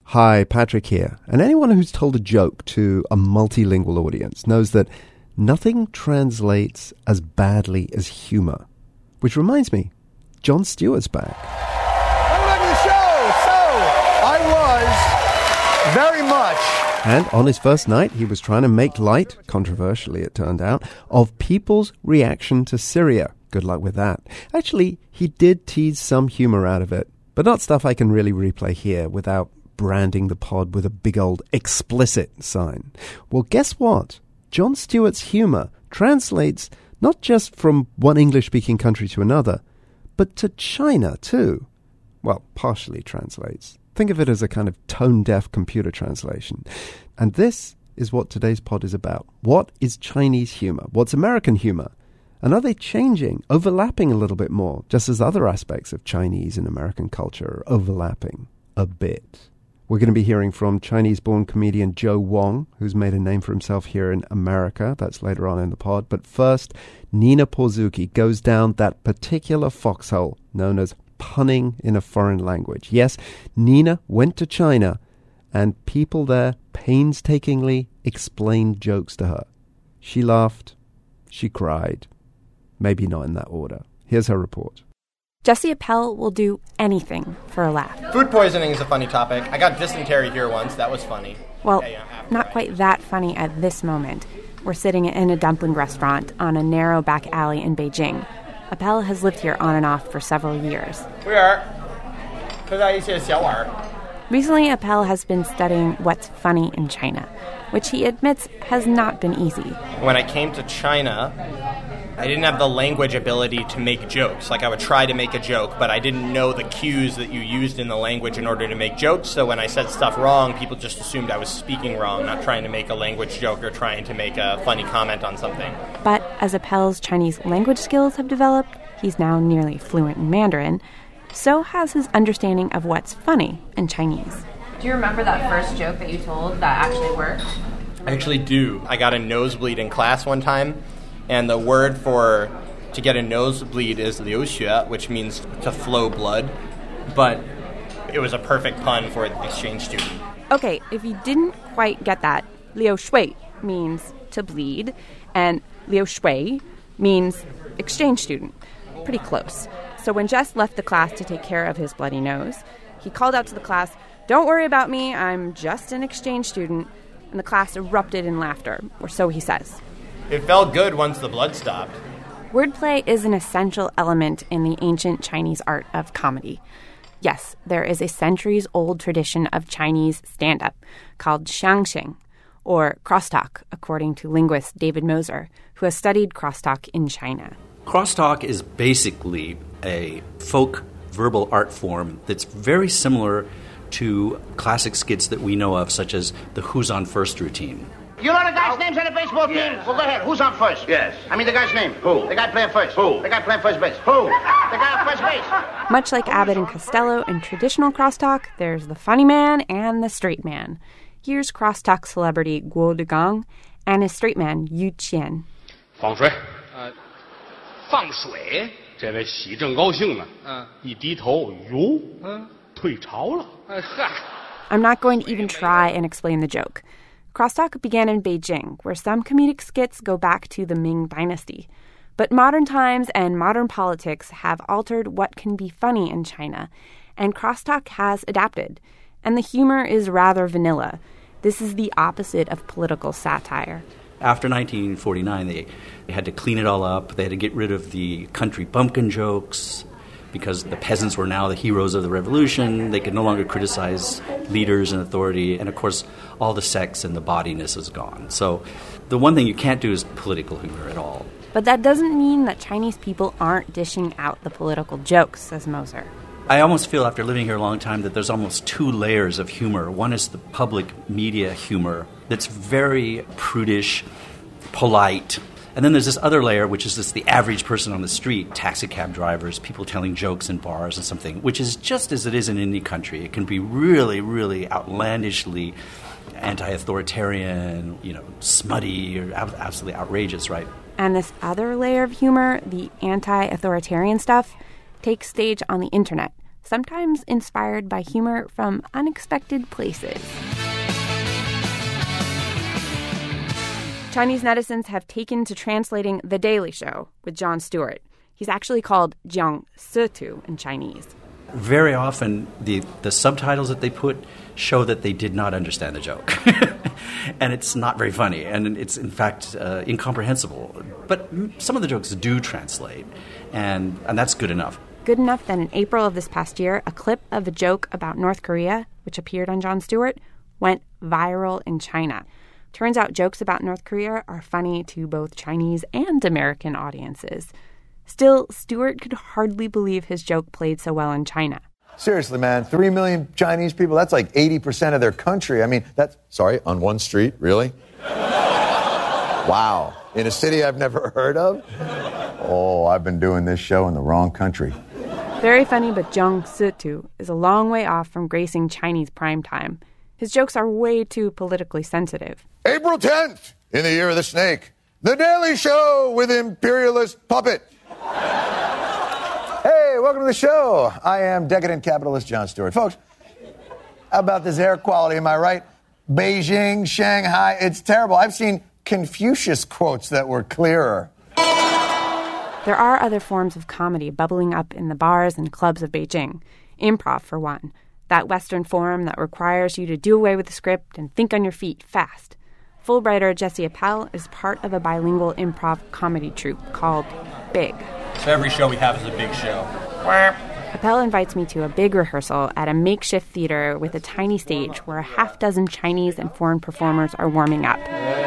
Hi, Patrick here. And anyone who's told a joke to a multilingual audience knows that nothing translates as badly as humor. Which reminds me, Jon Stewart's back. Welcome to the show! So, I was very much... And on his first night, he was trying to make light, controversially it turned out, of people's reaction to Syria. Good luck with that. Actually, he did tease some humor out of it, but not stuff I can really replay here without branding the pod with a big old explicit sign. Well, guess what? Jon Stewart's humor translates not just from one English-speaking country to another, but to China too. Well, partially translates. Think of it as a kind of tone-deaf computer translation. And this is what today's pod is about. What is Chinese humor? What's American humor? And are they changing, overlapping a little bit more, just as other aspects of Chinese and American culture are overlapping a bit? We're going to be hearing from Chinese-born comedian Joe Wong, who's made a name for himself here in America. That's later on in the pod. But first, Nina Pawłowski goes down that particular foxhole known as punning in a foreign language. Yes, Nina went to China, and people there painstakingly explained jokes to her. She laughed. She cried. Maybe not in that order. Here's her report. Jesse Appel will do anything for a laugh. Food poisoning is a funny topic. I got dysentery here once. That was funny. Well, not quite that funny at this moment. We're sitting in a dumpling restaurant on a narrow back alley in Beijing. Appel has lived here on and off for several years. Recently, Appel has been studying what's funny in China, which he admits has not been easy. When I came to China, I didn't have the language ability to make jokes. Like, I would try to make a joke, but I didn't know the cues that you used in the language in order to make jokes. So when I said stuff wrong, people just assumed I was speaking wrong, not trying to make a language joke or trying to make a funny comment on something. But as Appel's Chinese language skills have developed, he's now nearly fluent in Mandarin. So has his understanding of what's funny in Chinese. Do you remember that first joke that you told that actually worked? I actually do. I got a nosebleed in class one time, and the word for to get a nosebleed is liu xue, which means to flow blood. But it was a perfect pun for an exchange student. Okay, if you didn't quite get that, liu shui means to bleed, and liu shui means exchange student. Pretty close. So when Jess left the class to take care of his bloody nose, he called out to the class, "Don't worry about me, I'm just an exchange student." And the class erupted in laughter, or so he says. It felt good once the blood stopped. Wordplay is an essential element in the ancient Chinese art of comedy. Yes, there is a centuries-old tradition of Chinese stand-up called xiangxing, or crosstalk, according to linguist David Moser, who has studied crosstalk in China. Crosstalk is basically a folk verbal art form that's very similar to classic skits that we know of, such as the Who's on First routine. You know the guy's names on the baseball team? Yes. Well, go ahead. Who's on first? Yes. I mean the guy's name. Who? The guy playing first. Who? The guy playing first base. Who? The guy on first base. Much like Abbott and Costello in traditional crosstalk, there's the funny man and the straight man. Here's crosstalk celebrity Guo Degang and his straight man Yu Qian. 放水。放水。这位喜正高兴呢。一低头，哟，退潮了。 I'm not going to even try and explain the joke. Crosstalk began in Beijing, where some comedic skits go back to the Ming Dynasty. But modern times and modern politics have altered what can be funny in China, and crosstalk has adapted. And the humor is rather vanilla. This is the opposite of political satire. After 1949, they had to clean it all up. They had to get rid of the country bumpkin jokes because the peasants were now the heroes of the revolution. They could no longer criticize leaders and authority. And, of course, all the sex and the bodiness is gone. So the one thing you can't do is political humor at all. But that doesn't mean that Chinese people aren't dishing out the political jokes, says Moser. I almost feel, after living here a long time, that there's almost two layers of humor. One is the public media humor that's very prudish, polite. And then there's this other layer, which is just the average person on the street, taxi cab drivers, people telling jokes in bars and something, which is just as it is in any country. It can be really, really outlandishly anti-authoritarian, smutty, or absolutely outrageous, right? And this other layer of humor, the anti-authoritarian stuff, takes stage on the internet, sometimes inspired by humor from unexpected places. Chinese netizens have taken to translating The Daily Show with Jon Stewart. He's actually called Jiang Situ in Chinese. Very often, the subtitles that they put show that they did not understand the joke. And it's not very funny, and it's, in fact, incomprehensible. But some of the jokes do translate, and that's good enough. Good enough that in April of this past year, a clip of a joke about North Korea, which appeared on Jon Stewart, went viral in China. Turns out jokes about North Korea are funny to both Chinese and American audiences. Still, Stewart could hardly believe his joke played so well in China. Seriously, man, 3 million Chinese people, that's like 80% of their country. I mean, on one street, really? Wow. In a city I've never heard of? Oh, I've been doing this show in the wrong country. Very funny, but Jiang Situ is a long way off from gracing Chinese primetime. His jokes are way too politically sensitive. April 10th, in the year of the snake, The Daily Show with imperialist puppet. Hey, welcome to the show. I am decadent capitalist Jon Stewart. Folks, how about this air quality, am I right? Beijing, Shanghai, it's terrible. I've seen Confucius quotes that were clearer. There are other forms of comedy bubbling up in the bars and clubs of Beijing. Improv, for one. That Western form that requires you to do away with the script and think on your feet fast. Fulbrighter Jesse Appel is part of a bilingual improv comedy troupe called Big. So every show we have is a big show. Appel invites me to a big rehearsal at a makeshift theater with a tiny stage where a half dozen Chinese and foreign performers are warming up.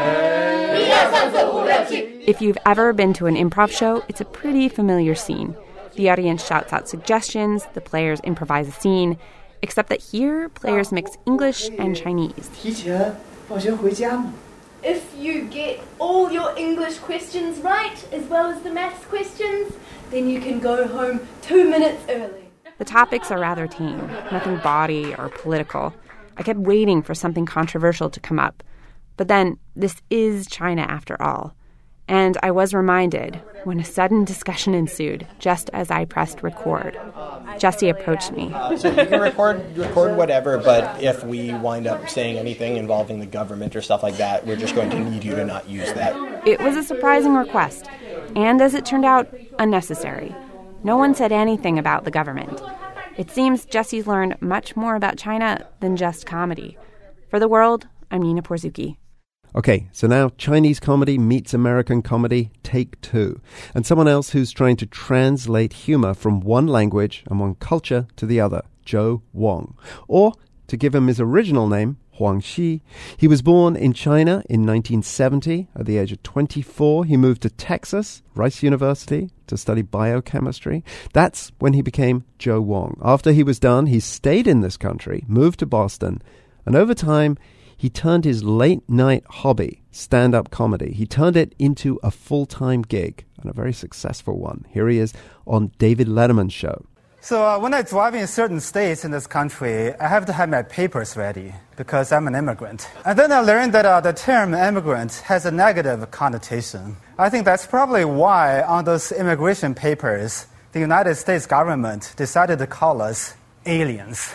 If you've ever been to an improv show, it's a pretty familiar scene. The audience shouts out suggestions, the players improvise a scene, except that here, players mix English and Chinese. If you get all your English questions right, as well as the maths questions, then you can go home 2 minutes early. The topics are rather tame, nothing bawdy or political. I kept waiting for something controversial to come up. But then, this is China after all. And I was reminded when a sudden discussion ensued, just as I pressed record. Jesse approached me. So you can record whatever, but if we wind up saying anything involving the government or stuff like that, we're just going to need you to not use that. It was a surprising request, and as it turned out, unnecessary. No one said anything about the government. It seems Jesse's learned much more about China than just comedy. For The World, I'm Nina Porzuki. Okay, so now Chinese comedy meets American comedy, take two. And someone else who's trying to translate humor from one language and one culture to the other, Zhou Wong. Or, to give him his original name, Huang Xi. He was born in China in 1970. At the age of 24, he moved to Texas, Rice University, to study biochemistry. That's when he became Zhou Wong. After he was done, he stayed in this country, moved to Boston, and over time, he turned his late-night hobby, stand-up comedy, he turned it into a full-time gig, and a very successful one. Here he is on David Letterman's show. So when I drive in certain states in this country, I have to have my papers ready because I'm an immigrant. And then I learned that the term immigrant has a negative connotation. I think that's probably why on those immigration papers, the United States government decided to call us aliens.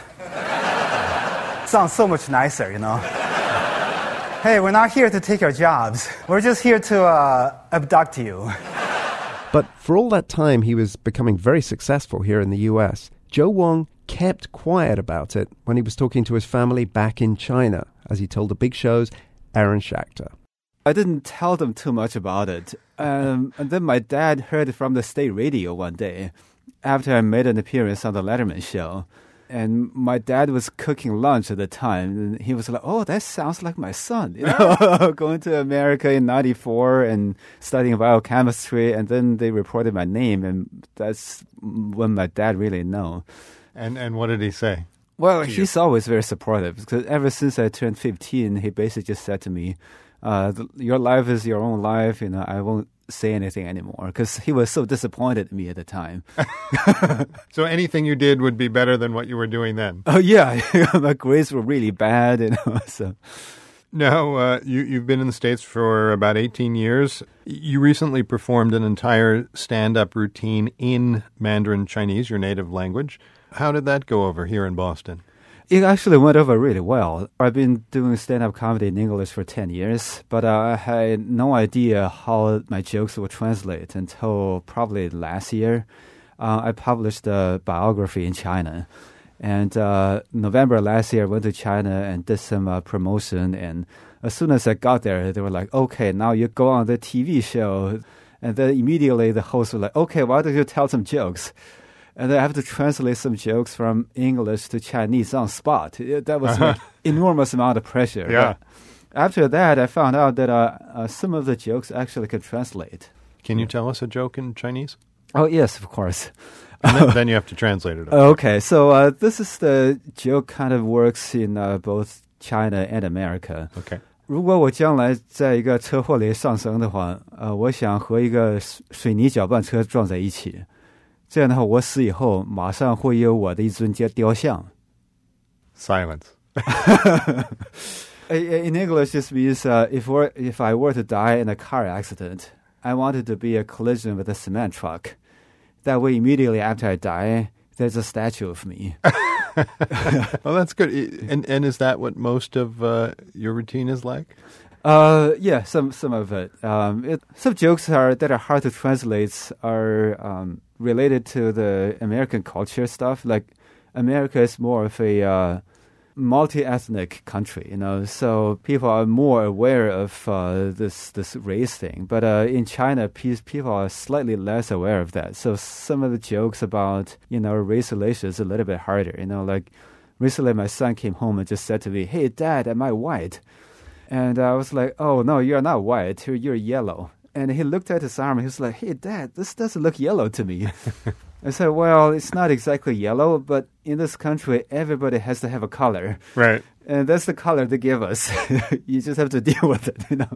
Sounds so much nicer, you know. Hey, we're not here to take your jobs. We're just here to abduct you. But for all that time he was becoming very successful here in the US, Zhou Wong kept quiet about it when he was talking to his family back in China, as he told the big show's Aaron Schachter. I didn't tell them too much about it. And then my dad heard from the state radio one day after I made an appearance on the Letterman show. And my dad was cooking lunch at the time, and he was like, "Oh, that sounds like my son, you know, going to America in '94 and studying biochemistry." And then they reported my name, and that's when my dad really knew. And what did he say? Well, he's always very supportive, because ever since I turned 15, he basically just said to me, "Your life is your own life, you know, I won't say anything anymore," because he was so disappointed in me at the time. So anything you did would be better than what you were doing then? Oh, yeah. My grades were really bad, you know. So Now, you've been in the States for about 18 years. You recently performed an entire stand-up routine in Mandarin Chinese, your native language. How did that go over here in Boston? It actually went over really well. I've been doing stand-up comedy in English for 10 years, but I had no idea how my jokes would translate until probably last year. I published a biography in China. And November last year, I went to China and did some promotion. And as soon as I got there, they were like, okay, now you go on the TV show. And then immediately the host was like, okay, why don't you tell some jokes? And then I have to translate some jokes from English to Chinese on spot. That was an enormous amount of pressure. Yeah. But after that, I found out that some of the jokes actually could translate. Can you tell us a joke in Chinese? Oh, yes, of course. And then you have to translate it. Okay, so this is the joke kind of works in both China and America. Okay. 如果我将来在一个车祸里丧生的话，我想和一个水泥搅拌车撞在一起。这样的话，我死以后马上会有我的一尊雕像。 Silence. In English, this means if I were to die in a car accident, I wanted to be a collision with a cement truck. That way, immediately after I die, there's a statue of me. Well, that's good. And is that what most of your routine is like? Yeah, some of it. Some jokes that are hard to translate are related to the American culture stuff. Like America is more of a multi-ethnic country, so people are more aware of this race thing. But in China, people are slightly less aware of that. So some of the jokes about race relations are a little bit harder. Like recently, my son came home and just said to me, "Hey, Dad, am I white?" And I was like, "Oh no, you're not white. You're yellow." And he looked at his arm and he was like, "Hey, Dad, this doesn't look yellow to me." I said, well, it's not exactly yellow, but in this country, everybody has to have a color. Right. And that's the color they give us. You just have to deal with it,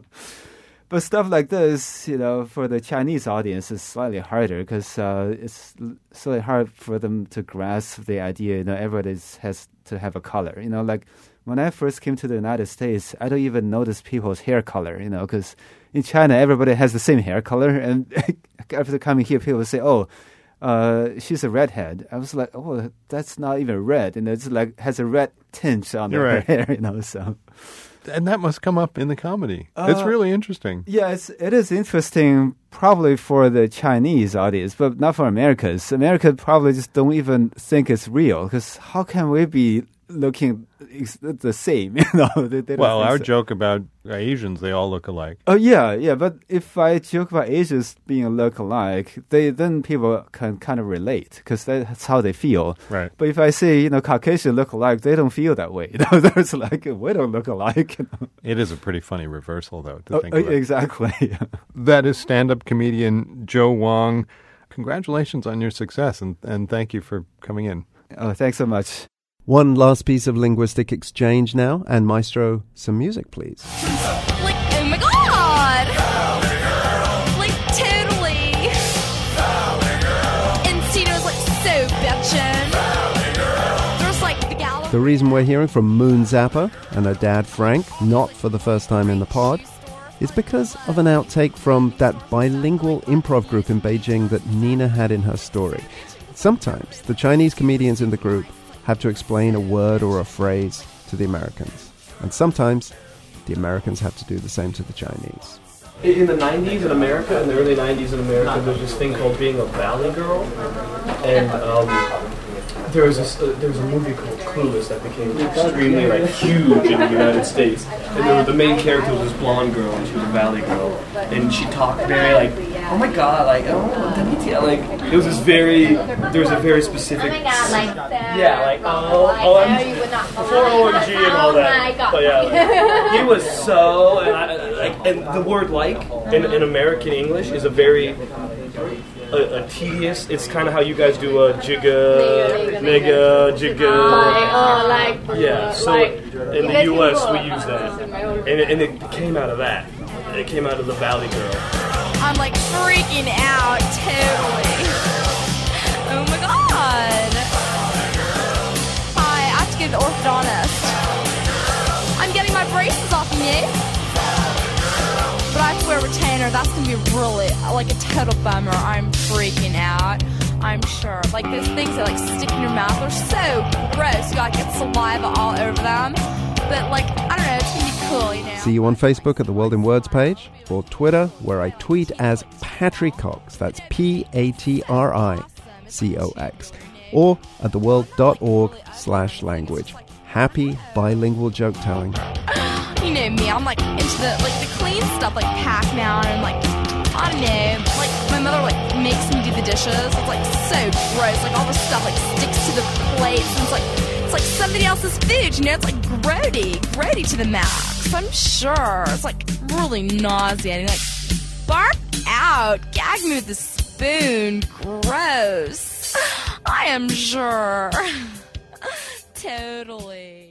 But stuff like this, for the Chinese audience is slightly harder because it's slightly hard for them to grasp the idea, everybody has to have a color. Like when I first came to the United States, I don't even notice people's hair color, because in China, everybody has the same hair color. And after coming here, people say, oh, she's a redhead. I was like, oh, that's not even red. It's like has a red tinge on her hair, so. And that must come up in the comedy. It's really interesting. Yeah, it is interesting probably for the Chinese audience, but not for Americans. Americans probably just don't even think it's real because how can we be looking the same? They don't well, our so. joke about Asians, they all look alike. Oh, yeah. But if I joke about Asians being look alike, then people can kind of relate because that's how they feel. Right. But if I say, Caucasian look alike, they don't feel that way. There's like, we don't look alike. It is a pretty funny reversal, though, to think about. Exactly. That is stand-up comedian Joe Wong. Congratulations on your success, and thank you for coming in. Oh, thanks so much. One last piece of linguistic exchange now, and Maestro, some music, please. Like, oh my god! Like, totally! Encino's like so bitchin'. There's like the gallery. The reason we're hearing from Moon Zappa and her dad Frank, not for the first time in the pod, is because of an outtake from that bilingual improv group in Beijing that Nina had in her story. Sometimes the Chinese comedians in the group have to explain a word or a phrase to the Americans. And sometimes the Americans have to do the same to the Chinese. In the 90s in America, in the early 90s in America, there's this thing called being a valley girl. And there was a movie called Clueless that became extremely huge in the United States. And the main character was this blonde girl, and she was a valley girl. And she talked very oh my god, it was there was a very specific, I'm before OMG and all that. But yeah, he was so, and the word in American English is a very a tedious. It's kind of how you guys do a jigga, nigga, jigga. Yeah. So in the U.S. we use that, and it came out of that. It came out of the Valley Girl. I'm like freaking out, totally. Oh my god. Hi, I have to go to the orthodontist. I'm getting my braces off in me. But I have to wear a retainer. That's going to be really, like, a total bummer. I'm freaking out. I'm sure. Like, those things that, like, stick in your mouth. They're so gross. You gotta get saliva all over them. But, like, I don't know. It's going to be cool, you know. See you on Facebook at the World in Words page, or Twitter, where I tweet as Patrick Cox. That's Patricox. Or at theworld.org/language. Happy bilingual joke telling. You know me, I'm like into the clean stuff, like Pac-Man and like, I don't know, like my mother like makes me do the dishes. It's like so gross, like all the stuff like sticks to the plates and it's like somebody else's food, you know, it's like grody to the max. I'm sure. It's like really nauseating, like bark out, gag me with a spoon, gross. I am sure. Totally.